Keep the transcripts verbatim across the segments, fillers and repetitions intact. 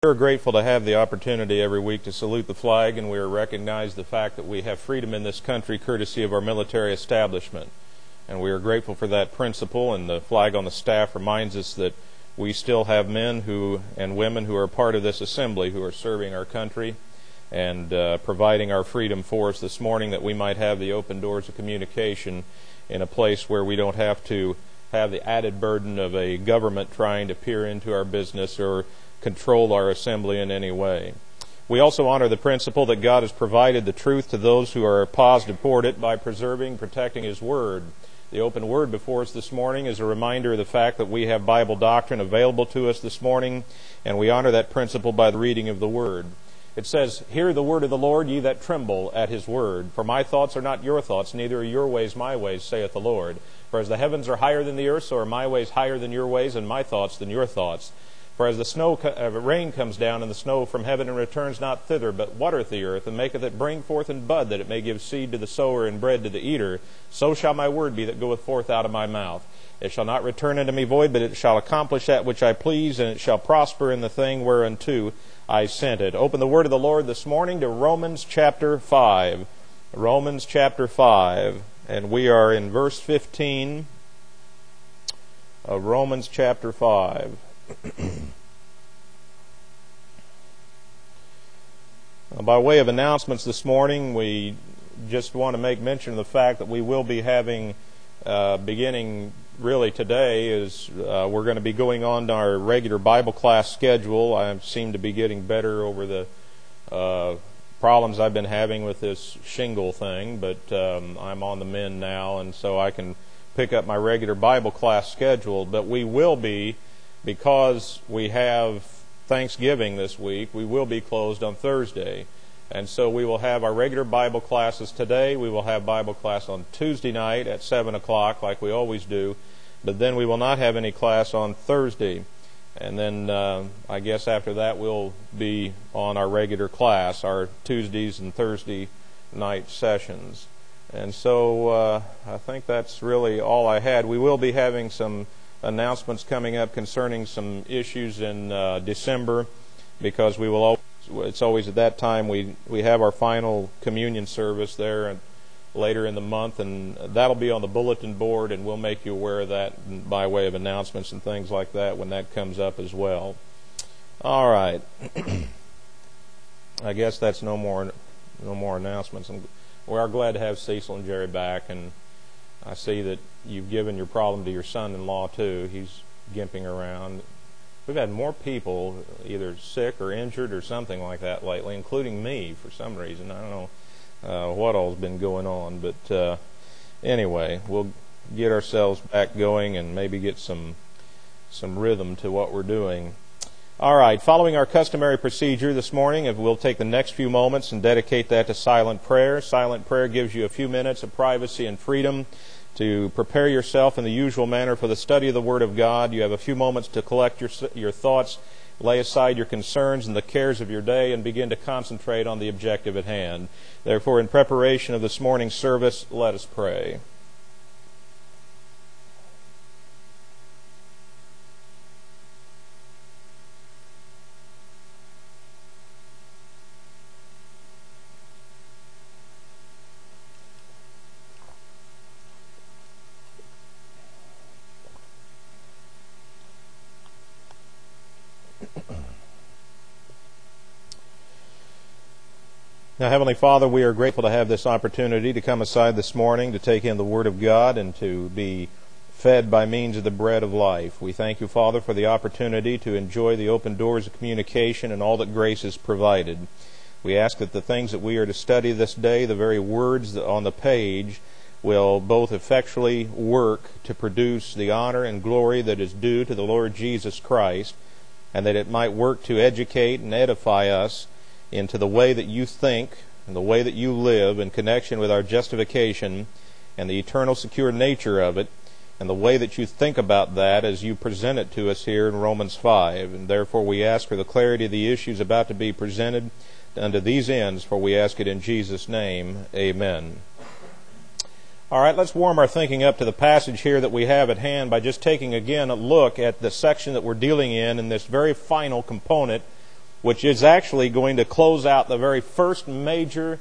We're grateful to have the opportunity every week to salute the flag, and we recognize the fact that we have freedom in this country courtesy of our military establishment. And we are grateful for that principle, and the flag on the staff reminds us that we still have men who and women who are part of this assembly who are serving our country and uh, providing our freedom for us this morning, that we might have the open doors of communication in a place where we don't have to have the added burden of a government trying to peer into our business or control our assembly in any way. We also honor the principle that God has provided the truth to those who are positive toward it by preserving, protecting His Word. The open Word before us this morning is a reminder of the fact that we have Bible doctrine available to us this morning, and we honor that principle by the reading of the Word. It says, "Hear the word of the Lord, ye that tremble at His word. For my thoughts are not your thoughts, neither are your ways my ways, saith the Lord. For as the heavens are higher than the earth, so are my ways higher than your ways, and my thoughts than your thoughts. For as the snow, uh, rain comes down, and the snow from heaven, and returns not thither, but watereth the earth, and maketh it bring forth and bud, that it may give seed to the sower and bread to the eater, so shall my word be that goeth forth out of my mouth. It shall not return unto me void, but it shall accomplish that which I please, and it shall prosper in the thing whereunto I sent it." Open the word of the Lord this morning to Romans chapter five. Romans chapter five. And we are in verse fifteen of Romans chapter five. By way of announcements this morning, we just want to make mention of the fact that we will be having, uh, beginning really today, is uh, we're going to be going on to our regular Bible class schedule. I seem to be getting better over the uh, problems I've been having with this shingle thing, but um, I'm on the mend now, and so I can pick up my regular Bible class schedule. But we will be, because we have Thanksgiving this week, we will be closed on Thursday. And so we will have our regular Bible classes today. We will have Bible class on Tuesday night at seven o'clock like we always do. But then we will not have any class on Thursday. And then uh, I guess after that we'll be on our regular class, our Tuesdays and Thursday night sessions. And so uh, I think that's really all I had. We will be having some announcements coming up concerning some issues in uh, December, because we will always, it's always at that time we we have our final communion service there and later in the month, and that'll be on the bulletin board, and we'll make you aware of that by way of announcements and things like that when that comes up as well. All right. I guess that's no more no more announcements. We are glad to have Cecil and Jerry back, and I see that you've given your problem to your son-in-law, too. He's gimping around. We've had more people either sick or injured or something like that lately, including me for some reason. I don't know uh, what all's been going on. But uh, anyway, we'll get ourselves back going and maybe get some some rhythm to what we're doing. All right, following our customary procedure this morning, we'll take the next few moments and dedicate that to silent prayer. Silent prayer gives you a few minutes of privacy and freedom to prepare yourself in the usual manner for the study of the Word of God. You have a few moments to collect your your thoughts, lay aside your concerns and the cares of your day, and begin to concentrate on the objective at hand. Therefore, in preparation of this morning's service, let us pray. Now, Heavenly Father, we are grateful to have this opportunity to come aside this morning to take in the Word of God and to be fed by means of the bread of life. We thank you, Father, for the opportunity to enjoy the open doors of communication and all that grace has provided. We ask that the things that we are to study this day, the very words on the page, will both effectually work to produce the honor and glory that is due to the Lord Jesus Christ, and that it might work to educate and edify us into the way that you think and the way that you live in connection with our justification and the eternal secure nature of it, and the way that you think about that as you present it to us here in Romans five. And therefore we ask for the clarity of the issues about to be presented unto these ends, for we ask it in Jesus' name. Amen. All right, let's warm our thinking up to the passage here that we have at hand by just taking again a look at the section that we're dealing in in this very final component which is actually going to close out the very first major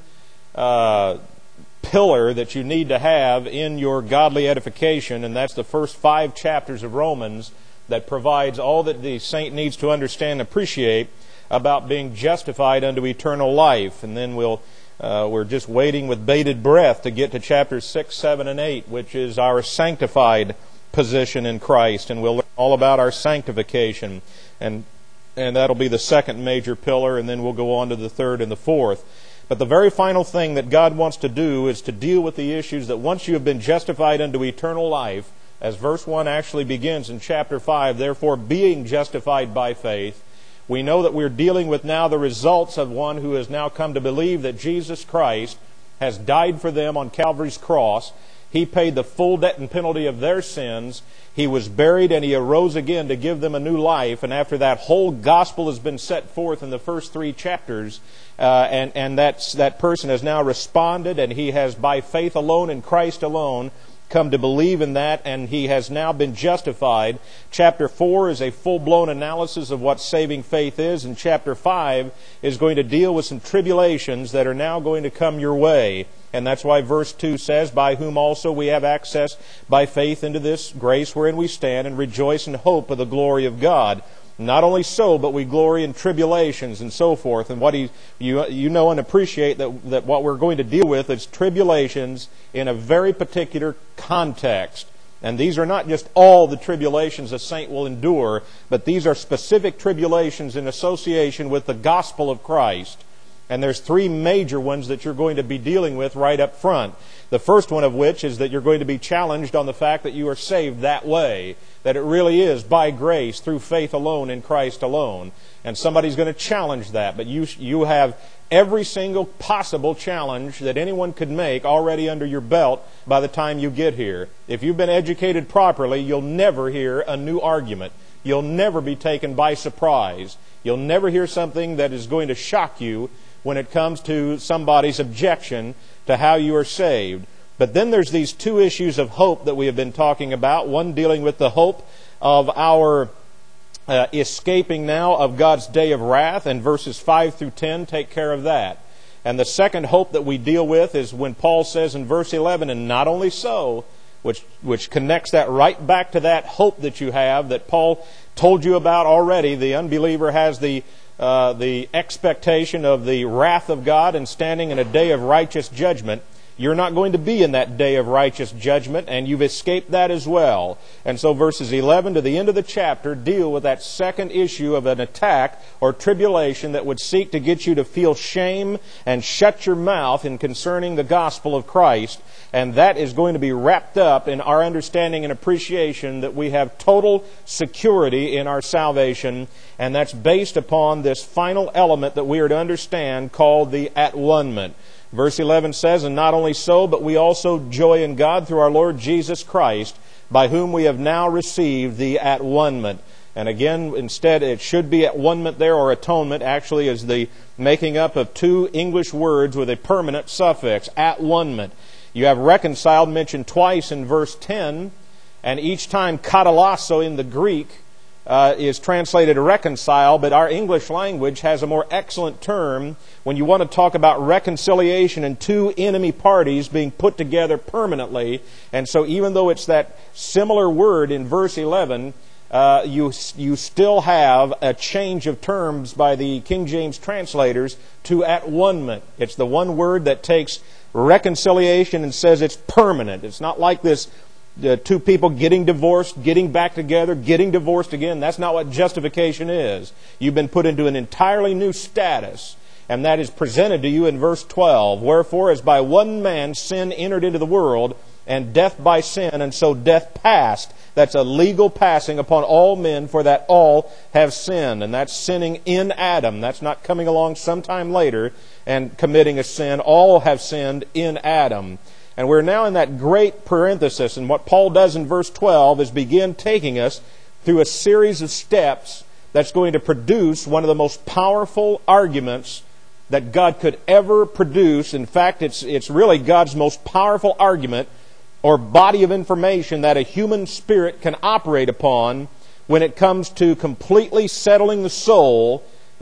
uh, pillar that you need to have in your godly edification, and that's the first five chapters of Romans that provides all that the saint needs to understand and appreciate about being justified unto eternal life. And then we'll uh, we're just waiting with bated breath to get to chapters six, seven, and eight, which is our sanctified position in Christ, and we'll learn all about our sanctification, and and that'll be the second major pillar, and then we'll go on to the third and the fourth. But the very final thing that God wants to do is to deal with the issues that once you have been justified unto eternal life, as verse one actually begins in chapter five, therefore being justified by faith, we know that we're dealing with now the results of one who has now come to believe that Jesus Christ has died for them on Calvary's cross. He paid the full debt and penalty of their sins. He was buried and He arose again to give them a new life. And after that whole gospel has been set forth in the first three chapters, uh, and, and that's, that person has now responded, and he has, by faith alone in Christ alone, come to believe in that, and he has now been justified. Chapter four is a full-blown analysis of what saving faith is, and chapter five is going to deal with some tribulations that are now going to come your way. And that's why verse two says, by whom also we have access by faith into this grace wherein we stand, and rejoice in hope of the glory of God. Not only so, but we glory in tribulations and so forth. And what he, you you know and appreciate that that what we're going to deal with is tribulations in a very particular context. And these are not just all the tribulations a saint will endure, but these are specific tribulations in association with the gospel of Christ. And there's three major ones that you're going to be dealing with right up front. The first one of which is that you're going to be challenged on the fact that you are saved that way, that it really is by grace through faith alone in Christ alone. And somebody's going to challenge that, but you you have every single possible challenge that anyone could make already under your belt by the time you get here. If you've been educated properly, you'll never hear a new argument. You'll never be taken by surprise. You'll never hear something that is going to shock you when it comes to somebody's objection to how you are saved. But then there's these two issues of hope that we have been talking about. One dealing with the hope of our uh, escaping now of God's day of wrath, and verses five through ten take care of that. And the second hope that we deal with is when Paul says in verse eleven, and not only so, which which connects that right back to that hope that you have that Paul told you about already. The unbeliever has the Uh, the expectation of the wrath of God and standing in a day of righteous judgment. You're not going to be in that day of righteous judgment, and you've escaped that as well. And so verses eleven to the end of the chapter deal with that second issue of an attack or tribulation that would seek to get you to feel shame and shut your mouth in concerning the gospel of Christ. And that is going to be wrapped up in our understanding and appreciation that we have total security in our salvation. And that's based upon this final element that we are to understand called the at-one-ment. Verse eleven says, and not only so, but we also joy in God through our Lord Jesus Christ, by whom we have now received the at-one-ment. And again, instead, it should be at-one-ment there, or atonement, actually is the making up of two English words with a permanent suffix, at-one-ment. You have reconciled mentioned twice in verse ten, and each time katalasso in the Greek Uh, is translated reconcile, but our English language has a more excellent term when you want to talk about reconciliation and two enemy parties being put together permanently. And so even though it's that similar word in verse eleven, uh, you you still have a change of terms by the King James translators to at-one-ment. It's the one word that takes reconciliation and says it's permanent. It's not like this Uh, two people getting divorced, getting back together, getting divorced again. That's not what justification is. You've been put into an entirely new status, and that is presented to you in verse twelve. Wherefore, as by one man sin entered into the world, and death by sin, and so death passed. That's a legal passing upon all men, for that all have sinned. And that's sinning in Adam. That's not coming along sometime later and committing a sin. All have sinned in Adam. And we're now in that great parenthesis. And what Paul does in verse twelve is begin taking us through a series of steps that's going to produce one of the most powerful arguments that God could ever produce. In fact, it's it's really God's most powerful argument or body of information that a human spirit can operate upon when it comes to completely settling the soul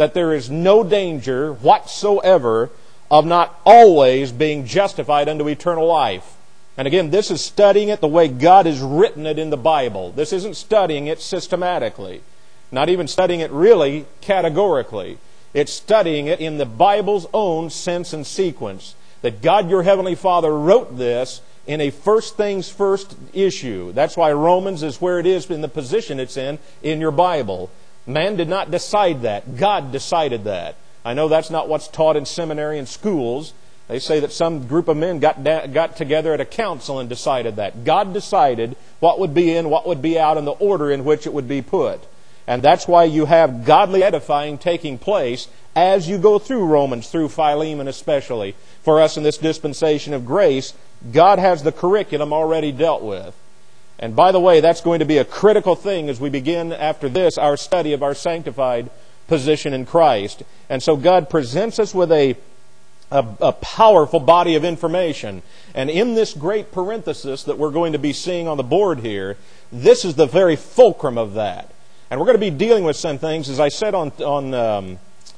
that there is no danger whatsoever of not always being justified unto eternal life. And again, this is studying it the way God has written it in the Bible. This isn't studying it systematically, not even studying it really categorically. It's studying it in the Bible's own sense and sequence. That God your Heavenly Father wrote this in a first things first issue. That's why Romans is where it is in the position it's in in your Bible. Man did not decide that. God decided that. I know that's not what's taught in seminary and schools. They say that some group of men got da- got together at a council and decided that. God decided what would be in, what would be out, and the order in which it would be put. And that's why you have godly edifying taking place as you go through Romans, through Philemon especially. For us in this dispensation of grace, God has the curriculum already dealt with. And by the way, that's going to be a critical thing as we begin after this our study of our sanctified position in Christ. And so God presents us with a, a, a powerful body of information. And in this great parenthesis that we're going to be seeing on the board here, this is the very fulcrum of that. And we're going to be dealing with some things, as I said on, on, um,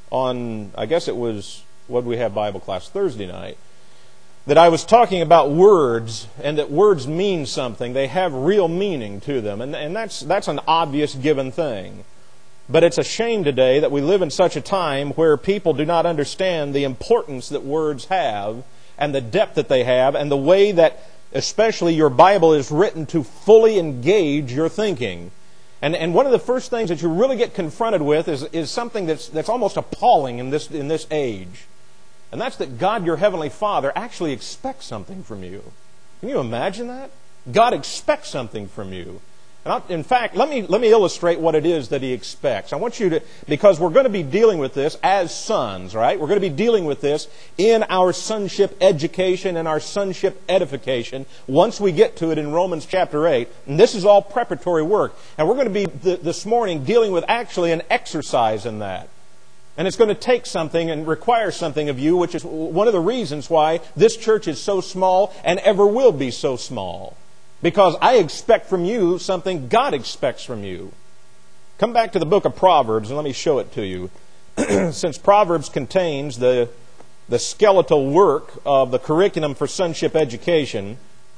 on I guess it was, what did we have Bible class? Thursday night. That I was talking about words, and that words mean something. They have real meaning to them. And, and that's, that's an obvious given thing. But it's a shame today that we live in such a time where people do not understand the importance that words have, and the depth that they have, and the way that especially your Bible is written to fully engage your thinking. And, and one of the first things that you really get confronted with is, is something that's, that's almost appalling in this, in this age. And that's that God, your Heavenly Father, actually expects something from you. Can you imagine that? God expects something from you. And I, in fact, let me, let me illustrate what it is that He expects. I want you to, because we're going to be dealing with this as sons, right? We're going to be dealing with this in our sonship education and our sonship edification once we get to it in Romans chapter eight. And this is all preparatory work. And we're going to be th- this morning dealing with actually an exercise in that. And it's going to take something and require something of you, which is one of the reasons why this church is so small and ever will be so small. Because I expect from you something God expects from you. Come back to the book of Proverbs and let me show it to you. Since Proverbs contains the, the skeletal work of the curriculum for sonship education,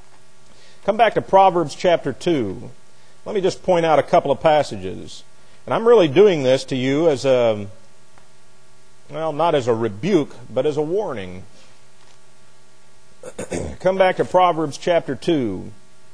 come back to Proverbs chapter two. Let me just point out a couple of passages. And I'm really doing this to you as a, well, not as a rebuke, but as a warning. Come back to Proverbs chapter two.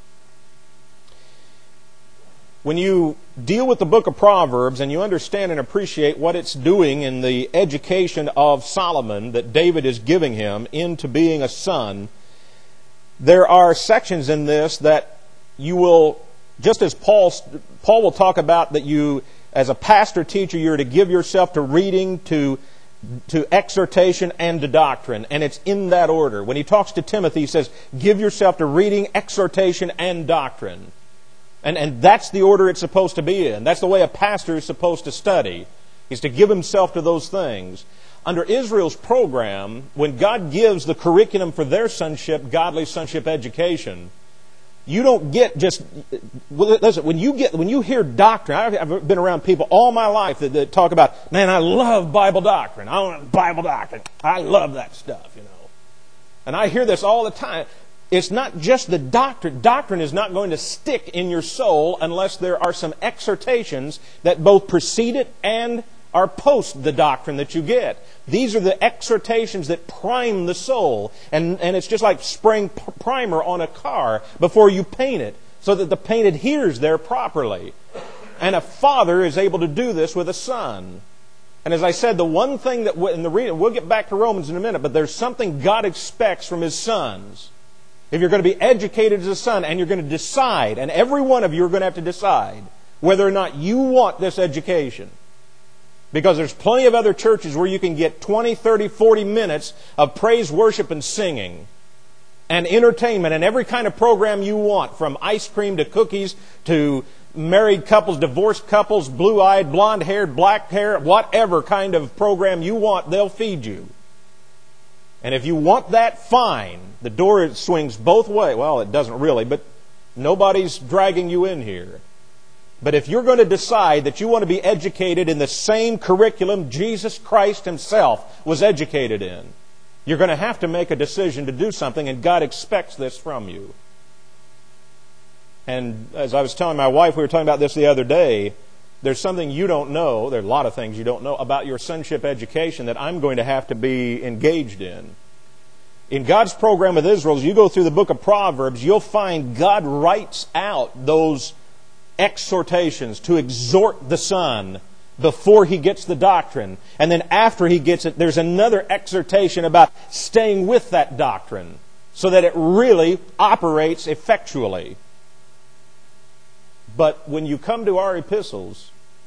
When you deal with the book of Proverbs and you understand and appreciate what it's doing in the education of Solomon that David is giving him into being a son, there are sections in this that you will, just as Paul, Paul will talk about that you, as a pastor teacher, you're to give yourself to reading, to to exhortation, and to doctrine. And it's in that order. When he talks to Timothy, he says, give yourself to reading, exhortation, and doctrine. And, and that's the order it's supposed to be in. That's the way a pastor is supposed to study, is to give himself to those things. Under Israel's program, when God gives the curriculum for their sonship, godly sonship education, you don't get just, listen, when you get, when you hear doctrine, I've been around people all my life that, that talk about, man, I love Bible doctrine. I want Bible doctrine. I love that stuff, you know. And I hear this all the time. It's not just the doctrine. Doctrine is not going to stick in your soul unless there are some exhortations that both precede it and are post the doctrine that you get. These are the exhortations that prime the soul. And, and it's just like spraying primer on a car before you paint it, so that the paint adheres there properly. And a father is able to do this with a son. And as I said, the one thing that, in the reading, we'll get back to Romans in a minute, but there's something God expects from His sons. If you're going to be educated as a son, and you're going to decide, and every one of you are going to have to decide whether or not you want this education. Because there's plenty of other churches where you can get twenty, thirty, forty minutes of praise, worship, and singing, and entertainment, and every kind of program you want, from ice cream to cookies to married couples, divorced couples, blue-eyed, blonde-haired, black-haired, whatever kind of program you want, they'll feed you. And if you want that, fine. The door swings both ways. Well, it doesn't really, but nobody's dragging you in here. But if you're going to decide that you want to be educated in the same curriculum Jesus Christ Himself was educated in, you're going to have to make a decision to do something, and God expects this from you. And as I was telling my wife, we were talking about this the other day, there's something you don't know, there are a lot of things you don't know about your sonship education that I'm going to have to be engaged in. In God's program with Israel, as you go through the book of Proverbs, you'll find God writes out those exhortations to exhort the son before he gets the doctrine. And then after he gets it, there's another exhortation about staying with that doctrine so that it really operates effectually. But when you come to our epistles,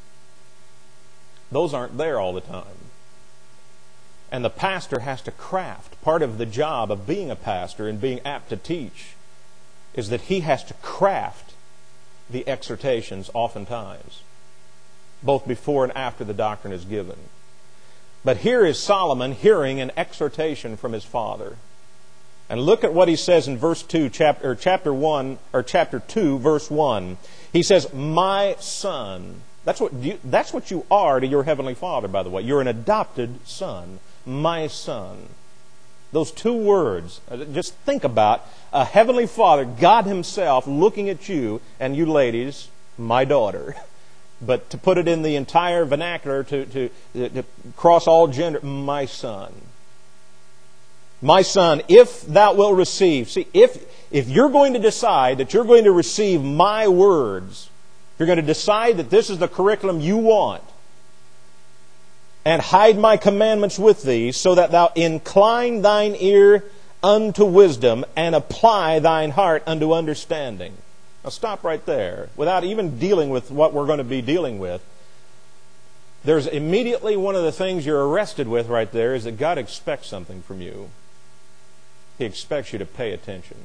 those aren't there all the time. And the pastor has to craft. Part of the job of being a pastor and being apt to teach is that he has to craft the exhortations oftentimes, both before and after the doctrine is given. But here is Solomon hearing an exhortation from his father. And look at what he says in verse two, chapter, or chapter one, or chapter two, verse one. He says, "My son." That's what you, that's what you are to your heavenly Father, by the way. You're an adopted son. My son. Those two words, just think about a heavenly Father, God Himself, looking at you, and you ladies, my daughter. But to put it in the entire vernacular, to, to, to cross all gender, my son. My son, if thou wilt receive. See, if, if you're going to decide that you're going to receive my words, if you're going to decide that this is the curriculum you want, and hide my commandments with thee, so that thou incline thine ear unto wisdom, and apply thine heart unto understanding. Now stop right there. Without even dealing with what we're going to be dealing with, there's immediately one of the things you're arrested with right there is that God expects something from you. He expects you to pay attention.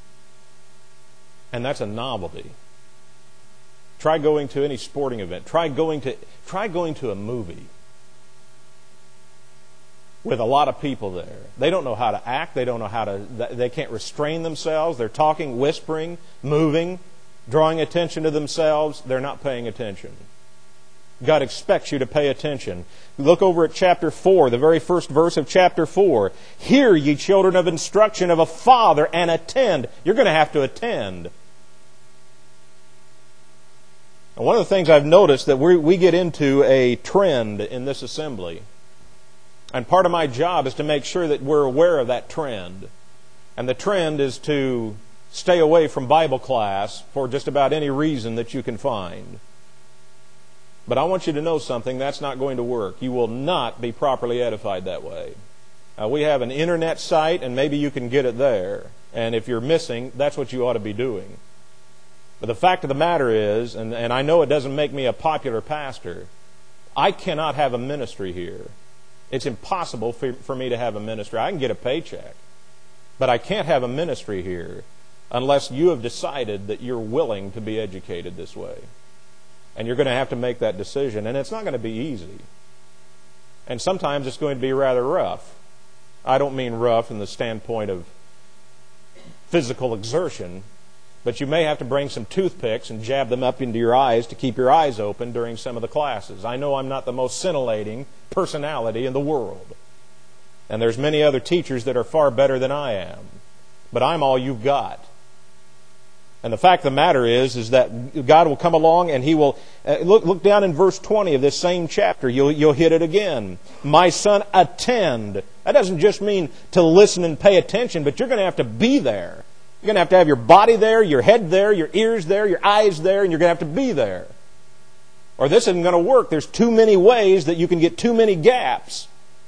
And that's a novelty. Try going to any sporting event. Try going to, try going to a movie with a lot of people there. They don't know how to act. They don't know how to, they can't restrain themselves. They're talking, whispering, moving, drawing attention to themselves. They're not paying attention. God expects you to pay attention. Look over at chapter four, the very first verse of chapter four. "Hear, ye children of instruction of a father, and attend." You're going to have to attend. And one of the things I've noticed that we we get into a trend in this assembly. And part of my job is to make sure that we're aware of that trend. And the trend is to stay away from Bible class for just about any reason that you can find. But I want you to know something, that's not going to work. You will not be properly edified that way. Uh, we have an internet site, and maybe you can get it there. And if you're missing, that's what you ought to be doing. But the fact of the matter is, and, and I know it doesn't make me a popular pastor, I cannot have a ministry here. It's impossible for, for me to have a ministry. I can get a paycheck, but I can't have a ministry here unless you have decided that you're willing to be educated this way. And you're going to have to make that decision, and it's not going to be easy. And sometimes it's going to be rather rough. I don't mean rough in the standpoint of physical exertion, but you may have to bring some toothpicks and jab them up into your eyes to keep your eyes open during some of the classes. I know I'm not the most scintillating personality in the world. And there's many other teachers that are far better than I am. But I'm all you've got. And the fact of the matter is, is that God will come along and He will... Uh, look, look down in verse twenty of this same chapter. You'll, you'll hit it again. "My son, attend." That doesn't just mean to listen and pay attention, but you're going to have to be there. You're going to have to have your body there, your head there, your ears there, your eyes there, and you're going to have to be there. Or this isn't going to work. There's too many ways that you can get too many gaps.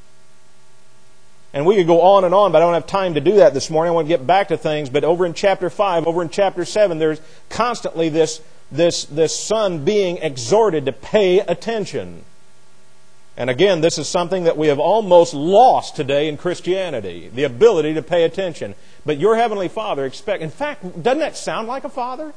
And we could go on and on, but I don't have time to do that this morning. I want to get back to things. But over in chapter five, over in chapter seven, there's constantly this, this, this son being exhorted to pay attention. And again, this is something that we have almost lost today in Christianity, the ability to pay attention. But your Heavenly Father expects... In fact, doesn't that sound like a father?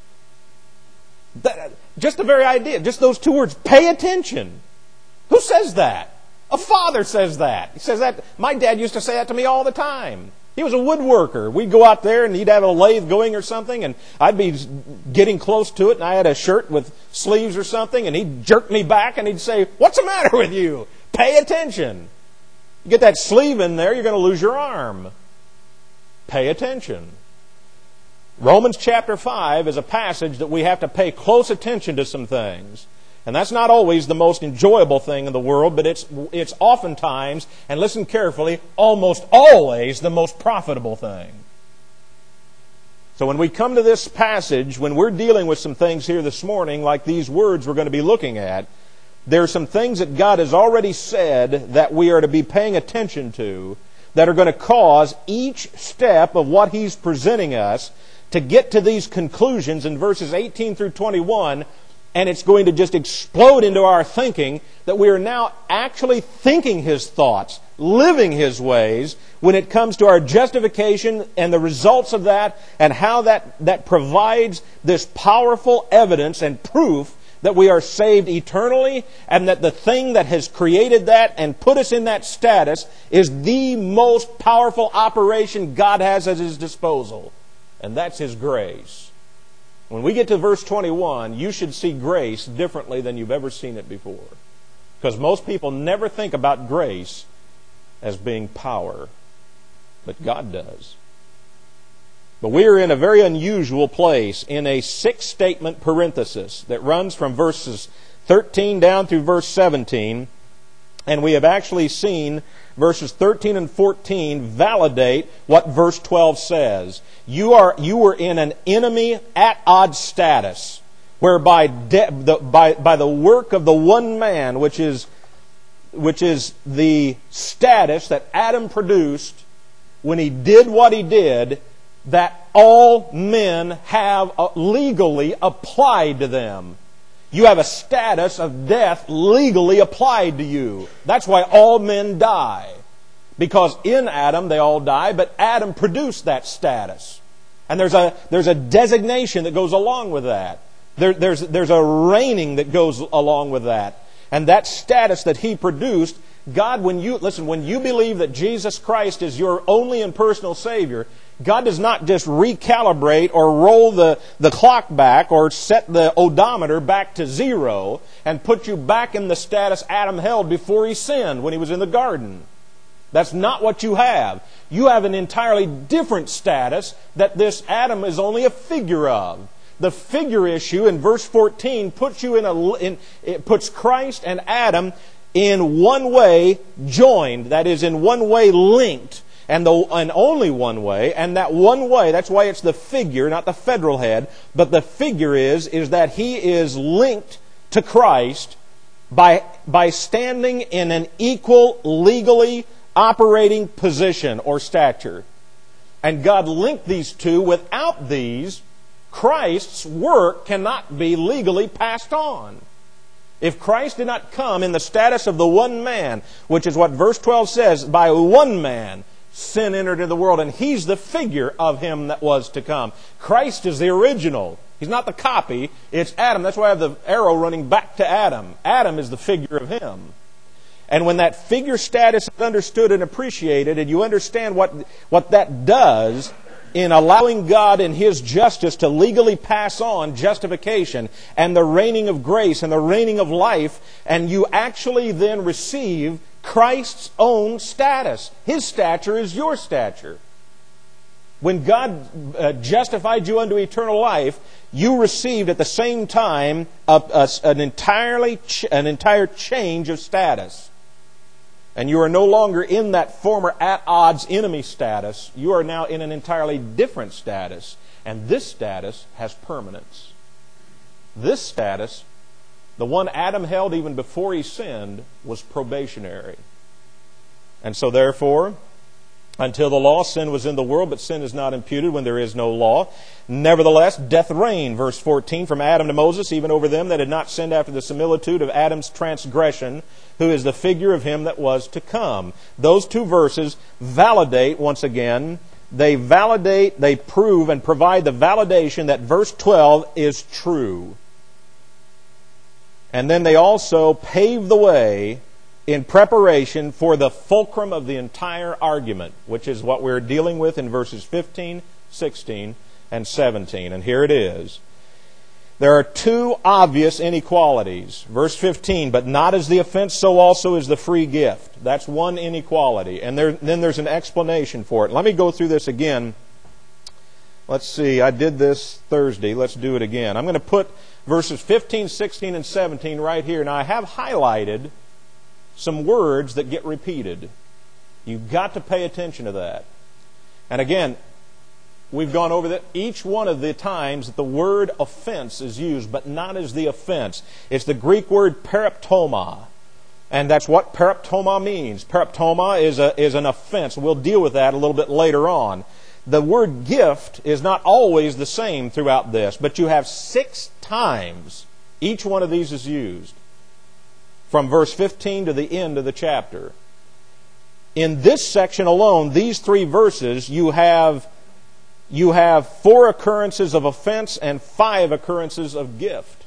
That, just the very idea, just those two words, pay attention. Who says that? A father says that. He says that. My dad used to say that to me all the time. He was a woodworker. We'd go out there and he'd have a lathe going or something, and I'd be getting close to it, and I had a shirt with sleeves or something, and he'd jerk me back and he'd say, "What's the matter with you? Pay attention. You get that sleeve in there, you're going to lose your arm. Pay attention." Romans chapter five is a passage that we have to pay close attention to some things. And that's not always the most enjoyable thing in the world, but it's it's oftentimes, and listen carefully, almost always the most profitable thing. So when we come to this passage, when we're dealing with some things here this morning, like these words we're going to be looking at, there are some things that God has already said that we are to be paying attention to that are going to cause each step of what He's presenting us to get to these conclusions in verses eighteen through twenty-one. And it's going to just explode into our thinking that we are now actually thinking His thoughts, living His ways when it comes to our justification and the results of that, and how that, that provides this powerful evidence and proof that we are saved eternally, and that the thing that has created that and put us in that status is the most powerful operation God has at His disposal. And that's His grace. When we get to verse twenty-one, you should see grace differently than you've ever seen it before. Because most people never think about grace as being power. But God does. But we are in a very unusual place in a six-statement parenthesis that runs from verses thirteen down through verse seventeen. And we have actually seen verses thirteen and fourteen validate what verse twelve says. You are you were in an enemy at odds status, whereby de- the, by by the work of the one man, which is which is the status that Adam produced when he did what he did, that all men have legally applied to them. You have a status of death legally applied to you. That's why all men die. Because in Adam they all die, but Adam produced that status. And there's a there's a designation that goes along with that. There, there's there's a reigning that goes along with that. And that status that He produced, God, when you listen, when you believe that Jesus Christ is your only and personal Savior, God does not just recalibrate or roll the, the clock back or set the odometer back to zero and put you back in the status Adam held before he sinned when he was in the garden. That's not what you have. You have an entirely different status that this Adam is only a figure of. The figure issue in verse fourteen puts you in a in, it puts Christ and Adam in one way joined, that is, in one way linked. And the and only one way, and that one way, that's why it's the figure, not the federal head, but the figure is, is that He is linked to Christ by, by standing in an equal, legally operating position or stature. And God linked these two. Without these, Christ's work cannot be legally passed on. If Christ did not come in the status of the one man, which is what verse twelve says, by one man, sin entered into the world, and He's the figure of Him that was to come. Christ is the original. He's not the copy. It's Adam. That's why I have the arrow running back to Adam. Adam is the figure of Him. And when that figure status is understood and appreciated, and you understand what, what that does in allowing God in His justice to legally pass on justification and the reigning of grace and the reigning of life, and you actually then receive Christ's own status. His stature is your stature. When God uh, justified you unto eternal life, you received at the same time a, a, an entirely ch- an entire change of status. And you are no longer in that former at odds enemy status. You are now in an entirely different status. And this status has permanence. This status, the one Adam held even before he sinned, was probationary. And so therefore, until the law, sin was in the world, but sin is not imputed when there is no law. Nevertheless, death reigned, verse fourteen, from Adam to Moses, even over them that had not sinned after the similitude of Adam's transgression, who is the figure of him that was to come. Those two verses validate, once again, they validate, they prove, and provide the validation that verse twelve is true. And then they also pave the way in preparation for the fulcrum of the entire argument, which is what we're dealing with in verses fifteen, sixteen, and seventeen. And here it is. There are two obvious inequalities. Verse fifteen, but not as the offense, so also is the free gift. That's one inequality. And there, then there's an explanation for it. Let me go through this again. Let's see, I did this Thursday. Let's do it again. I'm going to put verses fifteen, sixteen, and seventeen right here. Now I have highlighted some words that get repeated. You've got to pay attention to that. And again, we've gone over that each one of the times that the word offense is used, but not as the offense. It's the Greek word paraptoma. And that's what paraptoma means. Paraptoma is a, is an offense. We'll deal with that a little bit later on. The word gift is not always the same throughout this, but you have six times each one of these is used from verse fifteen to the end of the chapter. In this section alone, these three verses, you have You have four occurrences of offense and five occurrences of gift.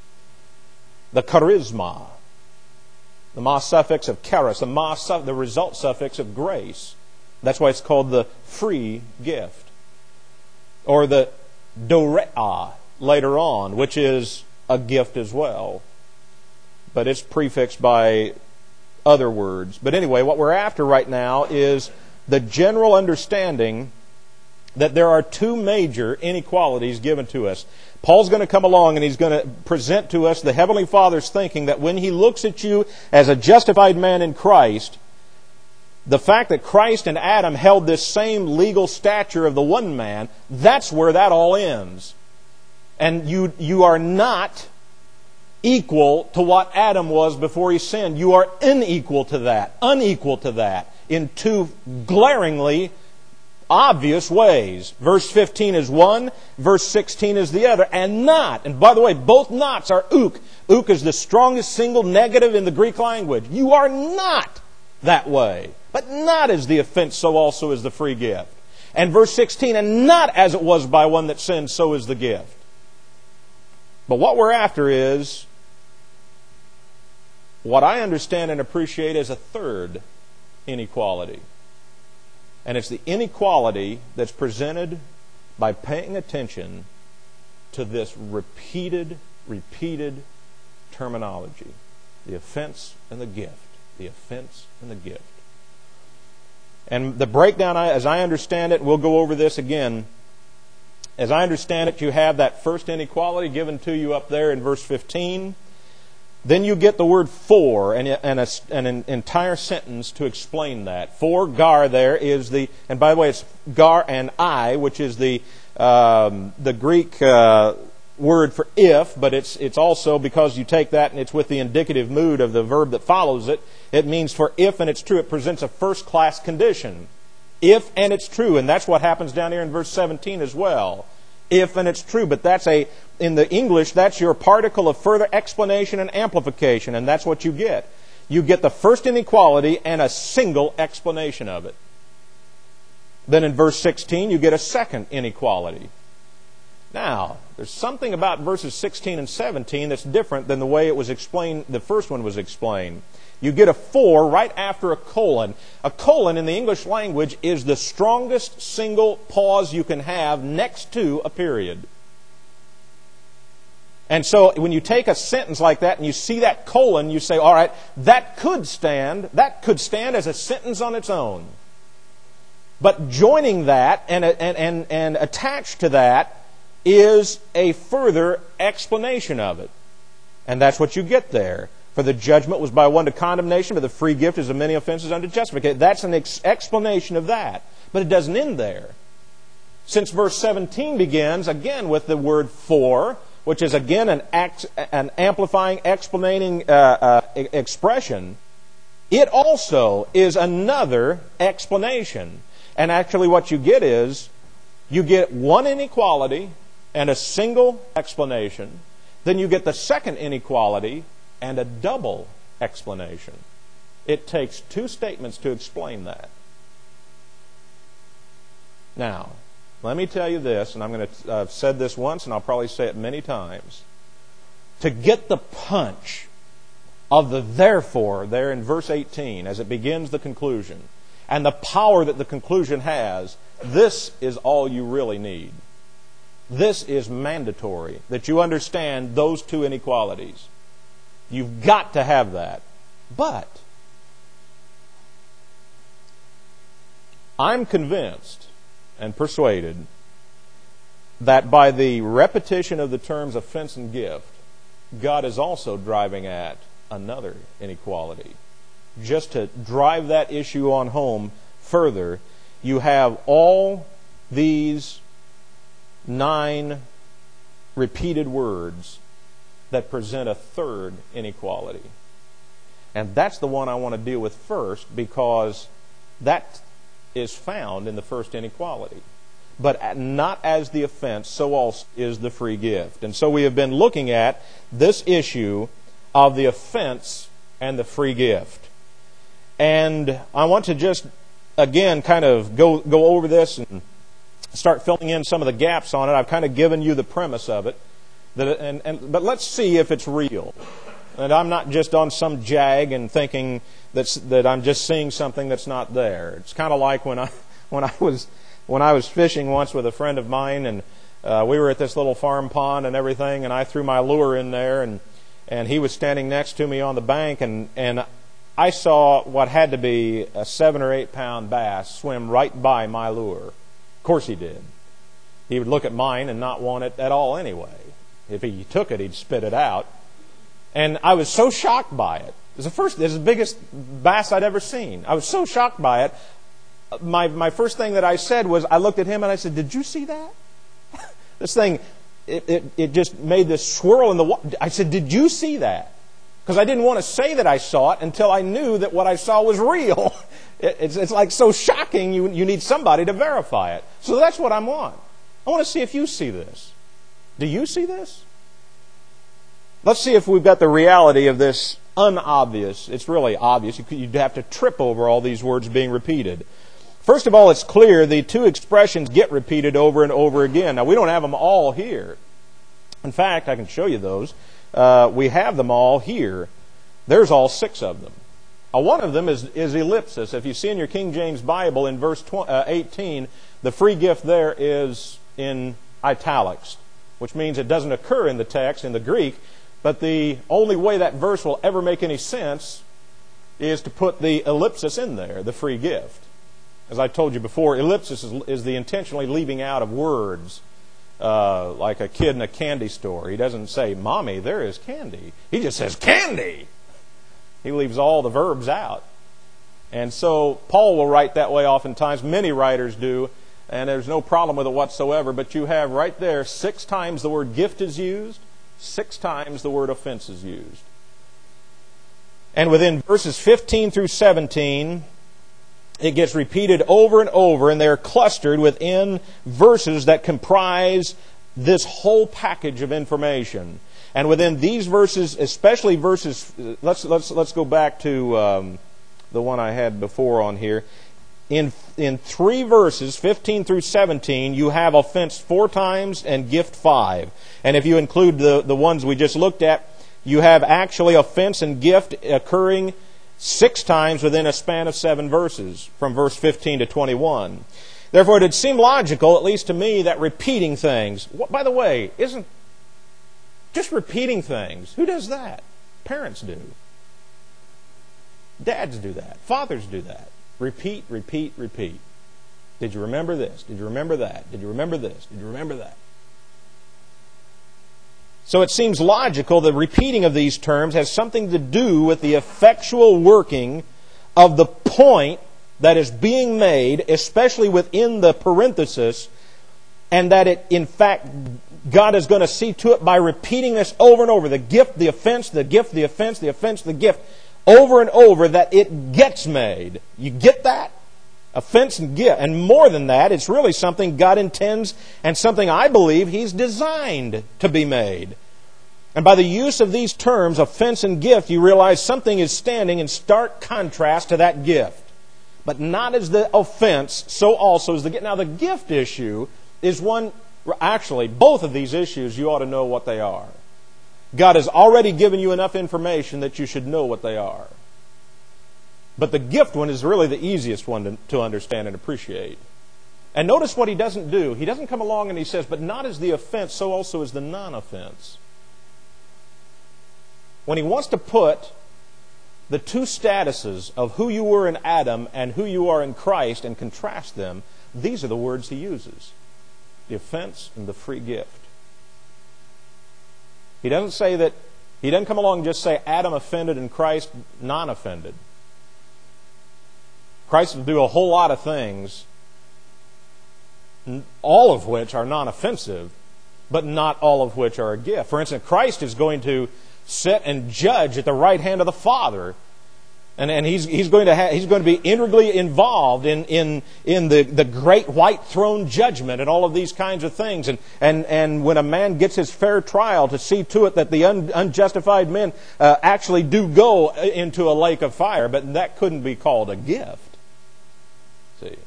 The charisma, the ma suffix of charis, the ma the result suffix of grace. That's why it's called the free gift. Or the dorea later on, which is a gift as well. But it's prefixed by other words. But anyway, what we're after right now is the general understanding that there are two major inequalities given to us. Paul's going to come along and he's going to present to us the Heavenly Father's thinking that when He looks at you as a justified man in Christ, the fact that Christ and Adam held this same legal stature of the one man, that's where that all ends. And you, you are not equal to what Adam was before he sinned. You are unequal to that, unequal to that, in two glaringly obvious ways. Verse fifteen is one, verse sixteen is the other, and not. And by the way, both nots are ook. Ook is the strongest single negative in the Greek language. You are not that way. But not as the offense, so also is the free gift. And verse sixteen, and not as it was by one that sinned, so is the gift. But what we're after is what I understand and appreciate as a third inequality. And it's the inequality that's presented by paying attention to this repeated, repeated terminology. The offense and the gift. The offense and the gift. And the breakdown, as I understand it, we'll go over this again. As I understand it, you have that first inequality given to you up there in verse fifteen. Then you get the word for and, and, a, and an entire sentence to explain that. For, gar there is the, and by the way, it's gar and I, which is the um, the Greek uh, word for if, but it's it's also, because you take that and it's with the indicative mood of the verb that follows it, it means for if and it's true. It presents a first-class condition. If and it's true, and that's what happens down here in verse seventeen as well. If and it's true, but that's a, in the English, that's your particle of further explanation and amplification, and that's what you get. You get the first inequality and a single explanation of it. Then in verse sixteen, you get a second inequality. Now, there's something about verses sixteen and seventeen that's different than the way it was explained, the first one was explained. You get a for right after a colon. A colon in the English language is the strongest single pause you can have next to a period. And so when you take a sentence like that and you see that colon, you say, all right, that could stand, that could stand as a sentence on its own. But joining that and, and, and, and attached to that is a further explanation of it. And that's what you get there. For the judgment was by one to condemnation, but the free gift is of many offenses unto justification. That's an ex- explanation of that. But it doesn't end there. Since verse seventeen begins, again, with the word for, which is again an, act, an amplifying, explaining uh, uh, expression, it also is another explanation. And actually what you get is, you get one inequality and a single explanation. Then you get the second inequality and a double explanation. It takes two statements to explain that. Now, let me tell you this, and I'm going to, I've said this once, and I'll probably say it many times. To get the punch of the therefore there in verse eighteen as it begins the conclusion, and the power that the conclusion has, this is all you really need. This is mandatory, that you understand those two inequalities. You've got to have that. But I'm convinced and persuaded that by the repetition of the terms offense and gift, God is also driving at another inequality. Just to drive that issue on home further, you have all these nine repeated words that present a third inequality. And that's the one I want to deal with first, because that is found in the first inequality. But not as the offense, so also is the free gift. And so we have been looking at this issue of the offense and the free gift. And I want to just, again, kind of go, go over this and start filling in some of the gaps on it. I've kind of given you the premise of it. That, and, and, but let's see if it's real. And I'm not just on some jag and thinking that's, that I'm just seeing something that's not there. It's kind of like when I when I was when I was fishing once with a friend of mine, and uh, we were at this little farm pond and everything, and I threw my lure in there, and and he was standing next to me on the bank, and and I saw what had to be a seven or eight pound bass swim right by my lure. Of course he did. He would look at mine and not want it at all anyway. If he took it, he'd spit it out. And I was so shocked by it. It was the first, it was the biggest bass I'd ever seen. I was so shocked by it. My my first thing that I said was, I looked at him and I said, "Did you see that?" This thing, it, it, it just made this swirl in the water. I said, "Did you see that?" Because I didn't want to say that I saw it until I knew that what I saw was real. It, it's, it's like so shocking, you, you need somebody to verify it. So that's what I want. I want to see if you see this. Do you see this? Let's see if we've got the reality of this unobvious. It's really obvious. You'd have to trip over all these words being repeated. First of all, it's clear the two expressions get repeated over and over again. Now, we don't have them all here. In fact, I can show you those. Uh, we have them all here. There's all six of them. Uh, one of them is, is ellipsis. If you see in your King James Bible in verse eighteen, the free gift there is in italics, which means it doesn't occur in the text, in the Greek. But the only way that verse will ever make any sense is to put the ellipsis in there, the free gift. As I told you before, ellipsis is, is the intentionally leaving out of words, uh, like a kid in a candy store. He doesn't say, "Mommy, there is candy." He just says, "Candy." He leaves all the verbs out. And so Paul will write that way oftentimes. Many writers do, and there's no problem with it whatsoever. But you have right there six times the word gift is used. Six times the word offense is used. And within verses fifteen through seventeen, it gets repeated over and over, and they're clustered within verses that comprise this whole package of information. And within these verses, especially verses, let's let's let's go back to um, the one I had before on here. In in three verses, fifteen through seventeen, you have offense four times and gift five. And if you include the, the ones we just looked at, you have actually offense and gift occurring six times within a span of seven verses, from verse fifteen to twenty-one. Therefore, it would seem logical, at least to me, that repeating things, by the way, isn't just repeating things. Who does that? Parents do. Dads do that. Fathers do that. Repeat, repeat, repeat. Did you remember this? Did you remember that? Did you remember this? Did you remember that? So it seems logical that repeating of these terms has something to do with the effectual working of the point that is being made, especially within the parenthesis, and that it, in fact, God is going to see to it by repeating this over and over. The gift, the offense, the gift, the offense, the offense, the gift. Over and over, that it gets made. You get that? Offense and gift. And more than that, it's really something God intends and something I believe He's designed to be made. And by the use of these terms, offense and gift, you realize something is standing in stark contrast to that gift. But not as the offense, so also is the gift. Now, the gift issue is one, actually, both of these issues, you ought to know what they are. God has already given you enough information that you should know what they are. But the gift one is really the easiest one to, to understand and appreciate. And notice what he doesn't do. He doesn't come along and he says, but not as the offense, so also is the non-offense. When he wants to put the two statuses of who you were in Adam and who you are in Christ and contrast them, these are the words he uses. The offense and the free gift. He doesn't say that, he doesn't come along and just say Adam offended and Christ non-offended. Christ will do a whole lot of things, all of which are non-offensive, but not all of which are a gift. For instance, Christ is going to sit and judge at the right hand of the Father. And, and he's, he's, going to ha- he's going to be integrally involved in, in, in the, the great white throne judgment and all of these kinds of things. And, and, and when a man gets his fair trial, to see to it that the un, unjustified men uh, actually do go into a lake of fire. But that couldn't be called a gift. See?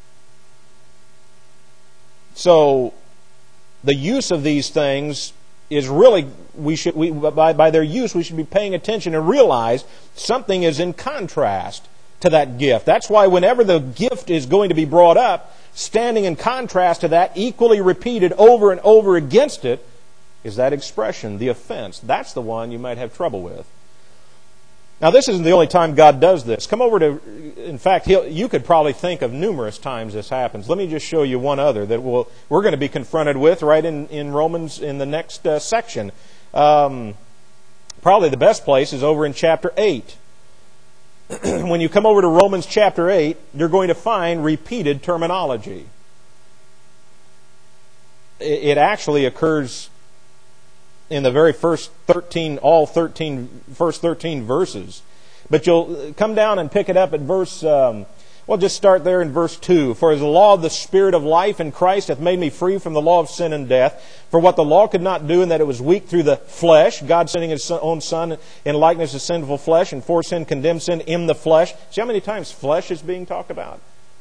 So the use of these things is really, we should we by, by their use we should be paying attention and realize something is in contrast to that gift. That's why whenever the gift is going to be brought up, standing in contrast to that, equally repeated over and over against it, is that expression, the offense. That's the one you might have trouble with. Now, this isn't the only time God does this. Come over to, in fact, he'll, you could probably think of numerous times this happens. Let me just show you one other that we'll, we're going to be confronted with right in, in Romans in the next uh, section. Um, probably the best place is over in chapter eight. When you come over to Romans chapter eight, you're going to find repeated terminology. It, it actually occurs in the very first thirteen, all thirteen, first thirteen verses. But you'll come down and pick it up at verse, um, well, just start there in verse two. For as the law of the Spirit of life in Christ hath made me free from the law of sin and death. For what the law could not do, in that it was weak through the flesh, God sending His own Son in likeness of sinful flesh, and for sin condemned sin in the flesh. See how many times flesh is being talked about?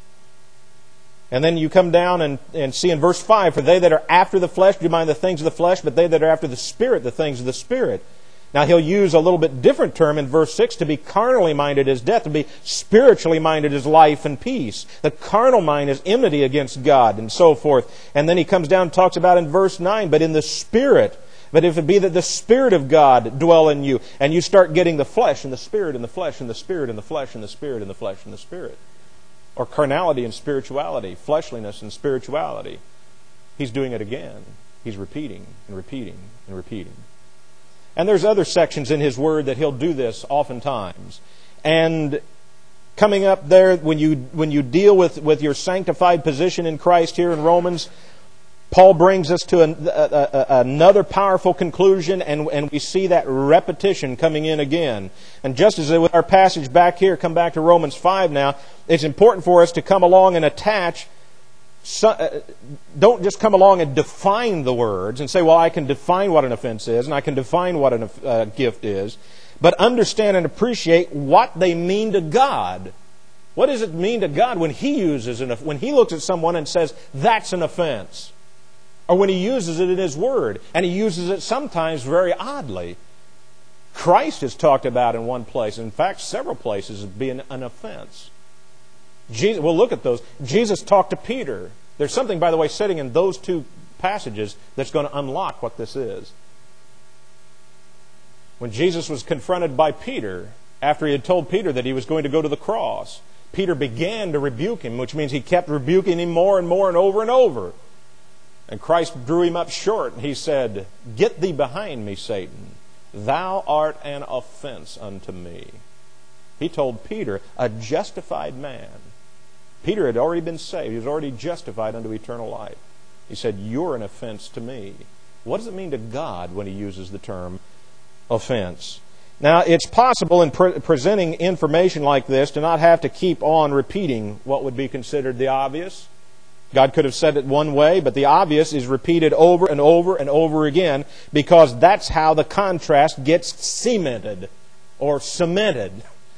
And then you come down and, and see in verse five, for they that are after the flesh do mind the things of the flesh, but they that are after the Spirit, the things of the Spirit. Now he'll use a little bit different term in verse six, to be carnally minded is death, to be spiritually minded is life and peace. The carnal mind is enmity against God, and so forth. And then he comes down and talks about in verse nine, but in the Spirit. But if it be that the Spirit of God dwell in you, and you start getting the flesh and the Spirit and the flesh and the Spirit and the flesh and the Spirit and the flesh and the Spirit. Or carnality and spirituality, fleshliness and spirituality. He's doing it again. He's repeating and repeating and repeating. And there's other sections in his word that he'll do this oftentimes. And coming up there, when you when you deal with, with your sanctified position in Christ here in Romans, Paul brings us to an, a, a, another powerful conclusion, and, and we see that repetition coming in again. And just as with our passage back here, come back to Romans five now, it's important for us to come along and attach, so, don't just come along and define the words and say, well, I can define what an offense is, and I can define what a uh, gift is, but understand and appreciate what they mean to God. What does it mean to God when He uses an, when He looks at someone and says, that's an offense? Or when He uses it in His Word, and He uses it sometimes very oddly. Christ is talked about in one place, in fact, several places, as being an offense. Jesus, we'll look at those. Jesus talked to Peter. There's something, by the way, sitting in those two passages that's going to unlock what this is. When Jesus was confronted by Peter, after he had told Peter that he was going to go to the cross, Peter began to rebuke him, which means he kept rebuking him more and more and over and over. And Christ drew him up short, and He said, get thee behind me, Satan. Thou art an offense unto me. He told Peter, a justified man. Peter had already been saved. He was already justified unto eternal life. He said, you're an offense to me. What does it mean to God when He uses the term offense? Now, it's possible in pre- presenting information like this to not have to keep on repeating what would be considered the obvious. God could have said it one way, but the obvious is repeated over and over and over again, because that's how the contrast gets cemented or cemented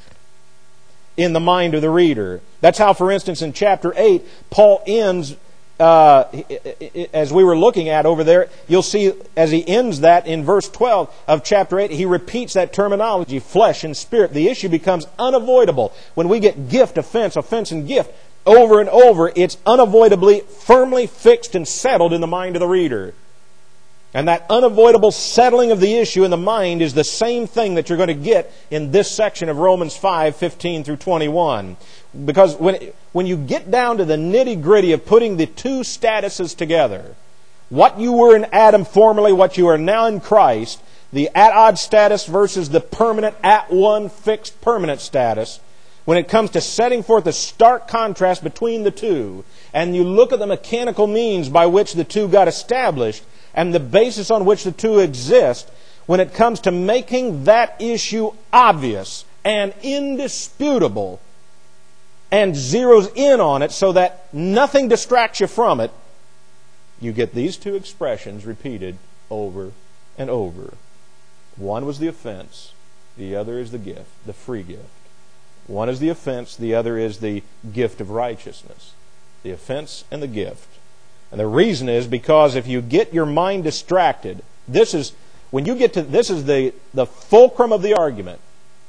in the mind of the reader. That's how, for instance, in chapter eight, Paul ends uh, as we were looking at over there, you'll see as he ends that in verse twelve of chapter eight, he repeats that terminology, flesh and spirit. The issue becomes unavoidable. When we get gift, offense, offense, and gift, over and over, it's unavoidably firmly fixed and settled in the mind of the reader. And that unavoidable settling of the issue in the mind is the same thing that you're going to get in this section of Romans five, fifteen through twenty-one. Because when, when you get down to the nitty-gritty of putting the two statuses together, what you were in Adam formerly, what you are now in Christ, the at-odds status versus the permanent, at-one, fixed, permanent status, when it comes to setting forth the stark contrast between the two, and you look at the mechanical means by which the two got established, and the basis on which the two exist, when it comes to making that issue obvious and indisputable, and zeroes in on it so that nothing distracts you from it, you get these two expressions repeated over and over. One was the offense, the other is the gift, the free gift. One is the offense, the other is the gift of righteousness. The offense and the gift. And the reason is because if you get your mind distracted, this is when you get to this is the, the fulcrum of the argument.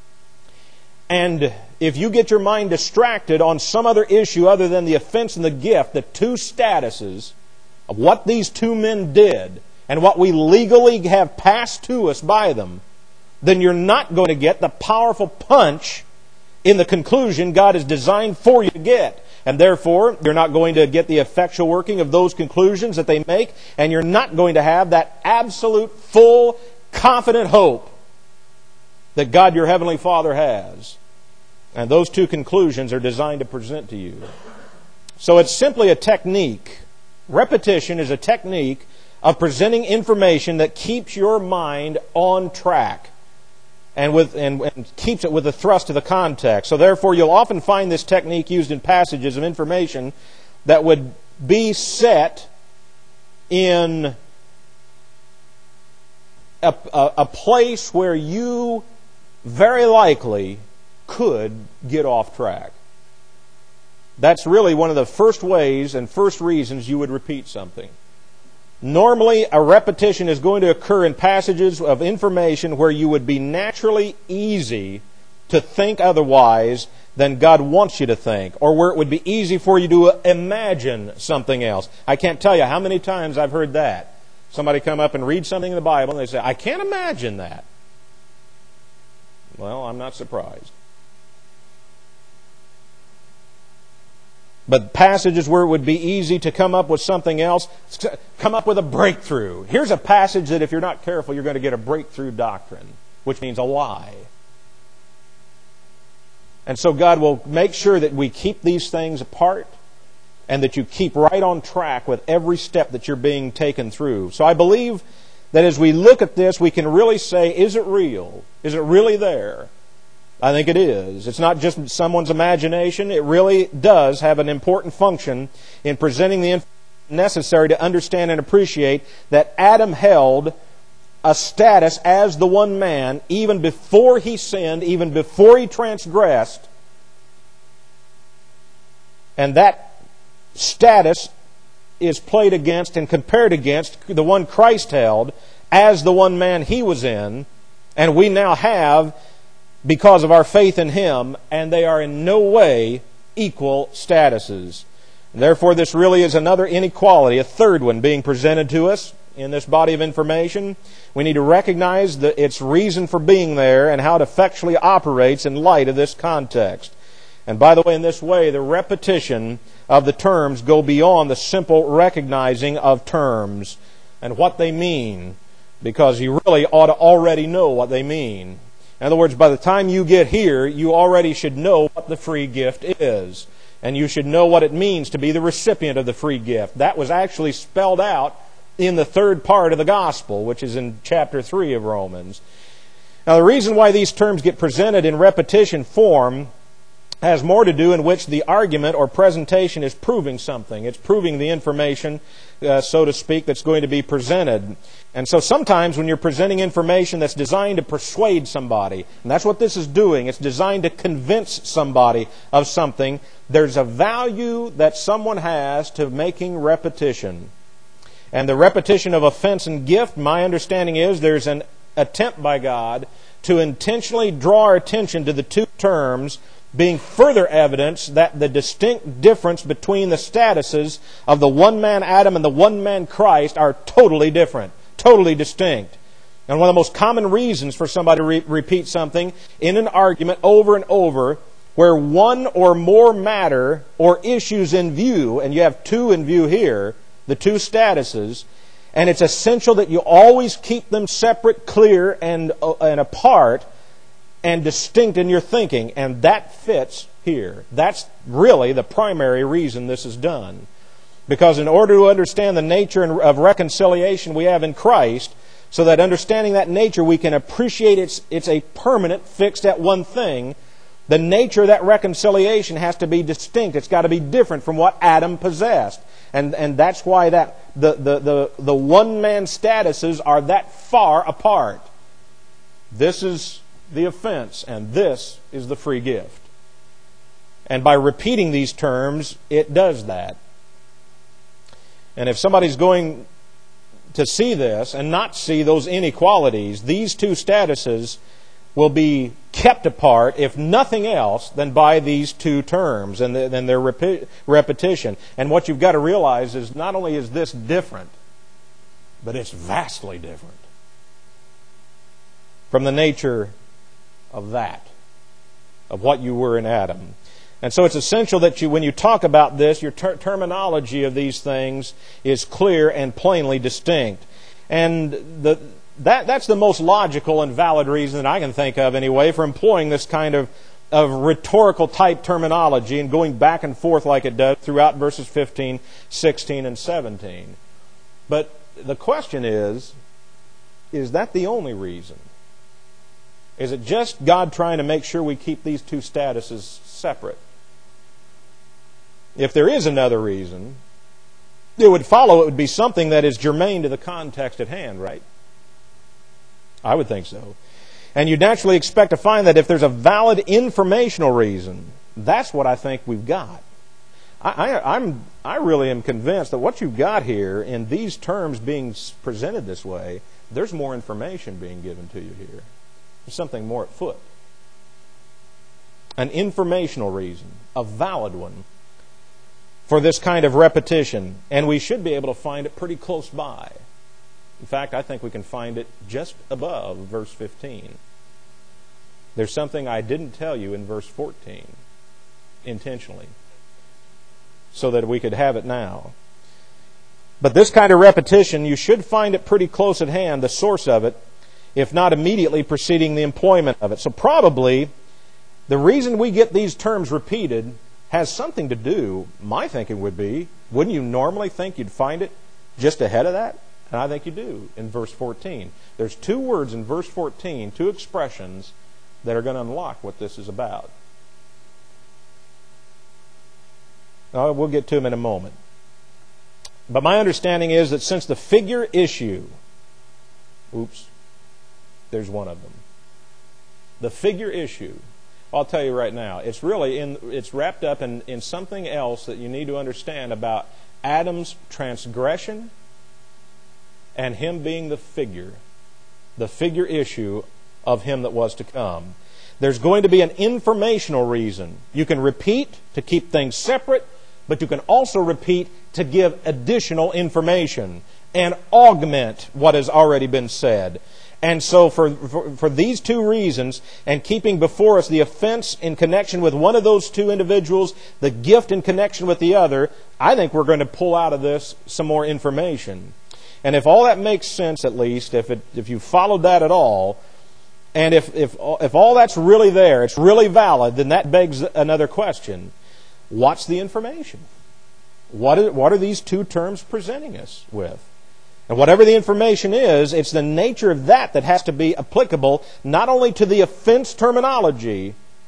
And if you get your mind distracted on some other issue other than the offense and the gift, the two statuses of what these two men did and what we legally have passed to us by them, then you're not going to get the powerful punch in the conclusion God has designed for you to get. And therefore, you're not going to get the effectual working of those conclusions that they make, and you're not going to have that absolute, full, confident hope that God your Heavenly Father has. And those two conclusions are designed to present to you. So it's simply a technique. Repetition is a technique of presenting information that keeps your mind on track and with and, and keeps it with the thrust of the context. So therefore, you'll often find this technique used in passages of information that would be set in a, a, a place where you very likely could get off track. That's really one of the first ways and first reasons you would repeat something. Normally, a repetition is going to occur in passages of information where you would be naturally easy to think otherwise than God wants you to think, or where it would be easy for you to imagine something else. I can't tell you how many times I've heard that. Somebody come up and read something in the Bible and they say, I can't imagine that. Well, I'm not surprised. But passages where it would be easy to come up with something else, come up with a breakthrough. Here's a passage that if you're not careful, you're going to get a breakthrough doctrine, which means a lie. And so God will make sure that we keep these things apart and that you keep right on track with every step that you're being taken through. So I believe that as we look at this, we can really say, is it real? Is it really there? I think it is. It's not just someone's imagination. It really does have an important function in presenting the information necessary to understand and appreciate that Adam held a status as the one man even before he sinned, even before he transgressed. And that status is played against and compared against the one Christ held as the one man he was in. And we now have because of our faith in Him, and they are in no way equal statuses. And therefore, this really is another inequality, a third one being presented to us in this body of information. We need to recognize the, its reason for being there and how it effectually operates in light of this context. And by the way, in this way, the repetition of the terms go beyond the simple recognizing of terms and what they mean, because you really ought to already know what they mean. In other words, by the time you get here, you already should know what the free gift is. And you should know what it means to be the recipient of the free gift. That was actually spelled out in the third part of the gospel, which is in chapter three of Romans. Now, the reason why these terms get presented in repetition form has more to do in which the argument or presentation is proving something. It's proving the information, uh, so to speak, that's going to be presented. And so sometimes when you're presenting information that's designed to persuade somebody, and that's what this is doing, it's designed to convince somebody of something, there's a value that someone has to making repetition. And the repetition of offense and gift, my understanding is there's an attempt by God to intentionally draw our attention to the two terms, being further evidence that the distinct difference between the statuses of the one man Adam and the one man Christ are totally different, totally distinct. And one of the most common reasons for somebody to re- repeat something in an argument over and over, where one or more matter or issues in view, and you have two in view here, the two statuses, and it's essential that you always keep them separate, clear, and, uh, and apart, and distinct in your thinking, and that fits here. That's really the primary reason this is done. Because in order to understand the nature of reconciliation we have in Christ, so that understanding that nature we can appreciate it's, it's a permanent, fixed at one thing, the nature of that reconciliation has to be distinct. It's got to be different from what Adam possessed. And, and that's why that the, the, the, the one-man statuses are that far apart. This is the offense, and this is the free gift. And by repeating these terms, it does that. And if somebody's going to see this and not see those inequalities, these two statuses will be kept apart, if nothing else, than by these two terms and then their repi- repetition. And what you've got to realize is not only is this different, but it's vastly different from the nature of that, of what you were in Adam. And so it's essential that you, when you talk about this, your ter- terminology of these things is clear and plainly distinct. And the, that, that's the most logical and valid reason that I can think of anyway for employing this kind of, of rhetorical type terminology and going back and forth like it does throughout verses fifteen, sixteen, and seventeen. But the question is, is that the only reason? Is it just God trying to make sure we keep these two statuses separate? If there is another reason, it would follow it would be something that is germane to the context at hand, right? I would think so. And you'd naturally expect to find that if there's a valid informational reason, that's what I think we've got. I, I, I'm, I really am convinced that what you've got here in these terms being presented this way, there's more information being given to you here. There's something more at foot. An informational reason, a valid one, for this kind of repetition. And we should be able to find it pretty close by. In fact, I think we can find it just above verse fifteen. There's something I didn't tell you in verse fourteen, intentionally, so that we could have it now. But this kind of repetition, you should find it pretty close at hand, the source of it, if not immediately preceding the employment of it. So probably the reason we get these terms repeated has something to do, my thinking would be, wouldn't you normally think you'd find it just ahead of that? And I think you do in verse fourteen. There's two words in verse fourteen, two expressions that are going to unlock what this is about. Now, we'll get to them in a moment. But my understanding is that since the figure issue, oops, there's one of them. The figure issue, I'll tell you right now, it's really in, it's wrapped up in, in something else that you need to understand about Adam's transgression and him being the figure, the figure issue of him that was to come. There's going to be an informational reason. You can repeat to keep things separate, but you can also repeat to give additional information and augment what has already been said. And so for, for, for these two reasons, and keeping before us the offense in connection with one of those two individuals, the gift in connection with the other, I think we're going to pull out of this some more information. And if all that makes sense, at least, if it, if you followed that at all, and if, if, if all that's really there, it's really valid, then that begs another question. What's the information? What are, what are these two terms presenting us with? And whatever the information is, it's the nature of that that has to be applicable not only to the offense terminology,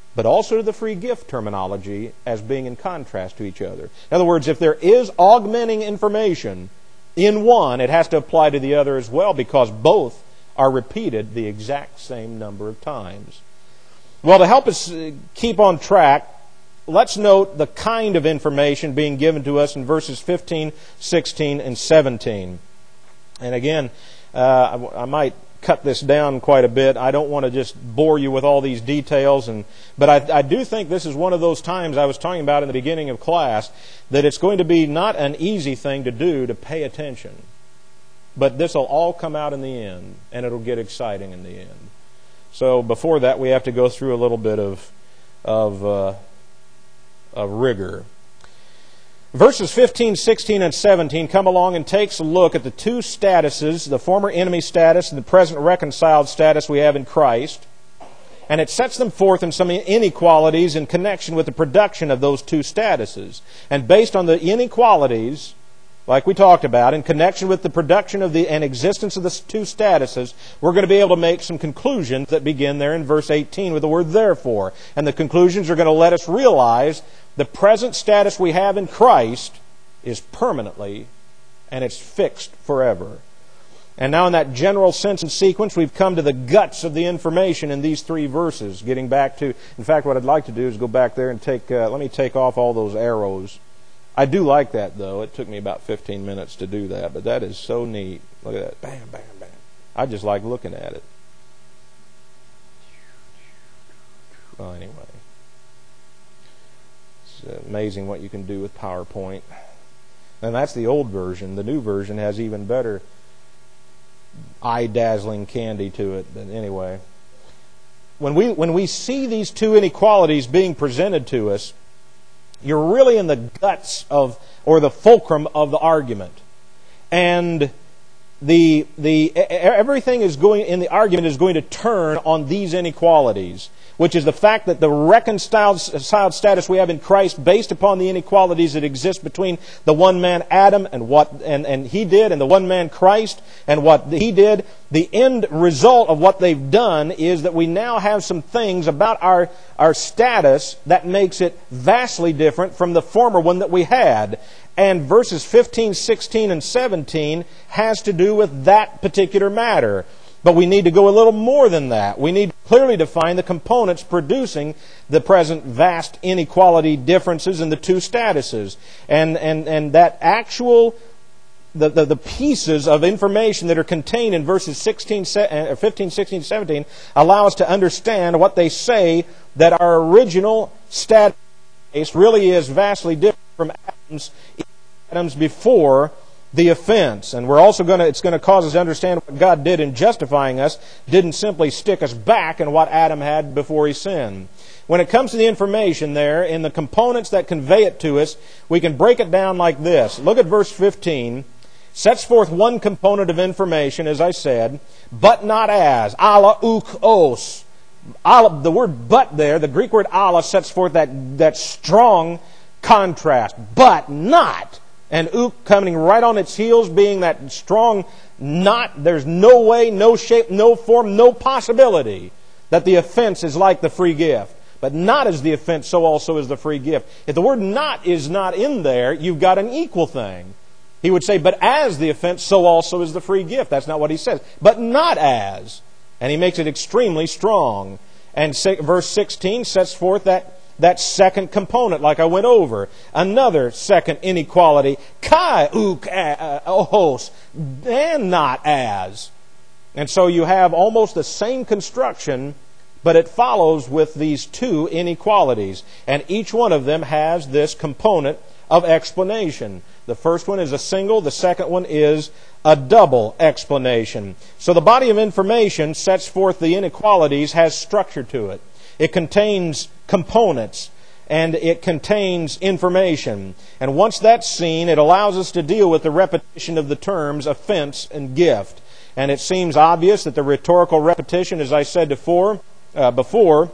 but also to the free gift terminology as being in contrast to each other. In other words, if there is augmenting information in one, it has to apply to the other as well, because both are repeated the exact same number of times. Well, to help us keep on track, let's note the kind of information being given to us in verses fifteen, sixteen, and seventeen. And again, uh, I might cut this down quite a bit. I don't want to just bore you with all these details, and but I, I do think this is one of those times I was talking about in the beginning of class, that it's going to be not an easy thing to do to pay attention. But this will all come out in the end, and it'll get exciting in the end. So before that, we have to go through a little bit of of, uh, of rigor. Verses fifteen, sixteen, and seventeen come along and takes a look at the two statuses, the former enemy status and the present reconciled status we have in Christ. And it sets them forth in some inequalities in connection with the production of those two statuses. And based on the inequalities, like we talked about, in connection with the production of the and existence of the two statuses, we're going to be able to make some conclusions that begin there in verse eighteen with the word therefore. And the conclusions are going to let us realize the present status we have in Christ is permanently, and it's fixed forever. And now in that general sense and sequence, we've come to the guts of the information in these three verses. Getting back to, in fact, what I'd like to do is go back there and take, uh, let me take off all those arrows. I do like that, though. It took me about fifteen minutes to do that, but that is so neat. Look at that. Bam, bam, bam. I just like looking at it. Well, anyway. It's amazing what you can do with PowerPoint. And that's the old version. The new version has even better eye-dazzling candy to it. But anyway, when we when we see these two inequalities being presented to us, you're really in the guts of, or the fulcrum of the argument. And the the everything is going in the argument is going to turn on these inequalities, which is the fact that the reconciled status we have in Christ, based upon the inequalities that exist between the one man Adam and what and, and he did, and the one man Christ and what he did. The end result of what they've done is that we now have some things about our, our status that makes it vastly different from the former one that we had. And verses fifteen, sixteen, and seventeen has to do with that particular matter. But we need to go a little more than that. We need to clearly define the components producing the present vast inequality differences in the two statuses. And, and, and that actual, the, the, the pieces of information that are contained in verses sixteen, fifteen, sixteen, seventeen allow us to understand what they say, that our original status really is vastly different from Adam's, Adam's before the offense. And we're also going to, it's going to cause us to understand what God did in justifying us, didn't simply stick us back in what Adam had before he sinned. When it comes to the information there, in the components that convey it to us, we can break it down like this. Look at verse fifteen. Sets forth one component of information, as I said, but not as, ala uk os. Ala, the word but there, the Greek word ala, sets forth that, that strong contrast, but not. And uk coming right on its heels, being that strong not. There's no way, no shape, no form, no possibility that the offense is like the free gift. But not as the offense, so also is the free gift. If the word not is not in there, you've got an equal thing. He would say, but as the offense, so also is the free gift. That's not what he says. But not as. And he makes it extremely strong. And verse sixteen sets forth that That second component, like I went over. Another second inequality. Kai uk ohos. And not as. And so you have almost the same construction, but it follows with these two inequalities. And each one of them has this component of explanation. The first one is a single. The second one is a double explanation. So the body of information sets forth the inequalities, has structure to it. It contains components, and it contains information. And once that's seen, it allows us to deal with the repetition of the terms offense and gift. And it seems obvious that the rhetorical repetition, as I said before, uh, before,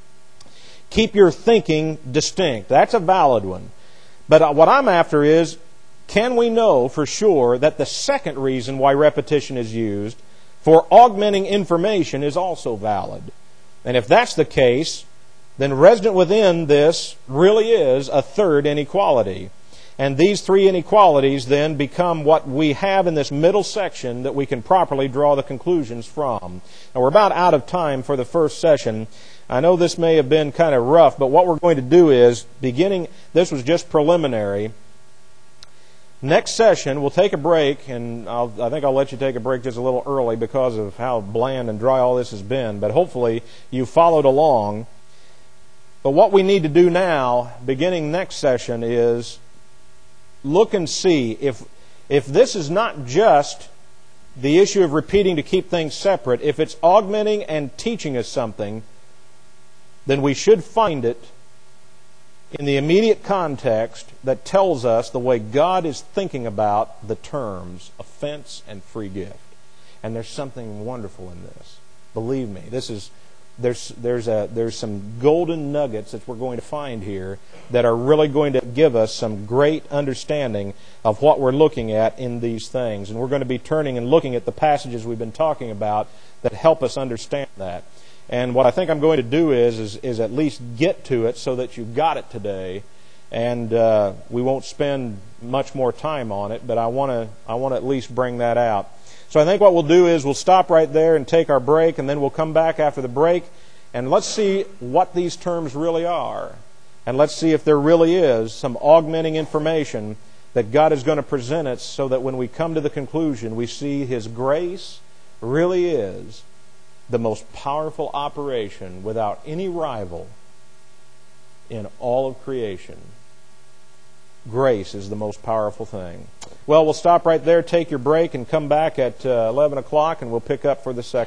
keep your thinking distinct. That's a valid one. But what I'm after is, can we know for sure that the second reason why repetition is used for augmenting information is also valid? And if that's the case, then resident within this really is a third inequality. And these three inequalities then become what we have in this middle section that we can properly draw the conclusions from. Now, we're about out of time for the first session. I know this may have been kind of rough, but what we're going to do is, beginning, this was just preliminary. Next session, we'll take a break, and I'll, I think I'll let you take a break just a little early because of how bland and dry all this has been, but hopefully you followed along. But what we need to do now, beginning next session, is look and see if if this is not just the issue of repeating to keep things separate, if it's augmenting and teaching us something, then we should find it in the immediate context that tells us the way God is thinking about the terms offense and free gift. And there's something wonderful in this. Believe me, this is There's there's a there's some golden nuggets that we're going to find here that are really going to give us some great understanding of what we're looking at in these things. And we're going to be turning and looking at the passages we've been talking about that help us understand that. And what I think I'm going to do is is, is at least get to it so that you've got it today. And uh, we won't spend much more time on it, but I want to I want to at least bring that out. So I think what we'll do is we'll stop right there and take our break, and then we'll come back after the break, and let's see what these terms really are. And let's see if there really is some augmenting information that God is going to present us so that when we come to the conclusion, we see His grace really is the most powerful operation without any rival in all of creation. Grace is the most powerful thing. Well, we'll stop right there, take your break, and come back at uh, eleven o'clock, and we'll pick up for the second.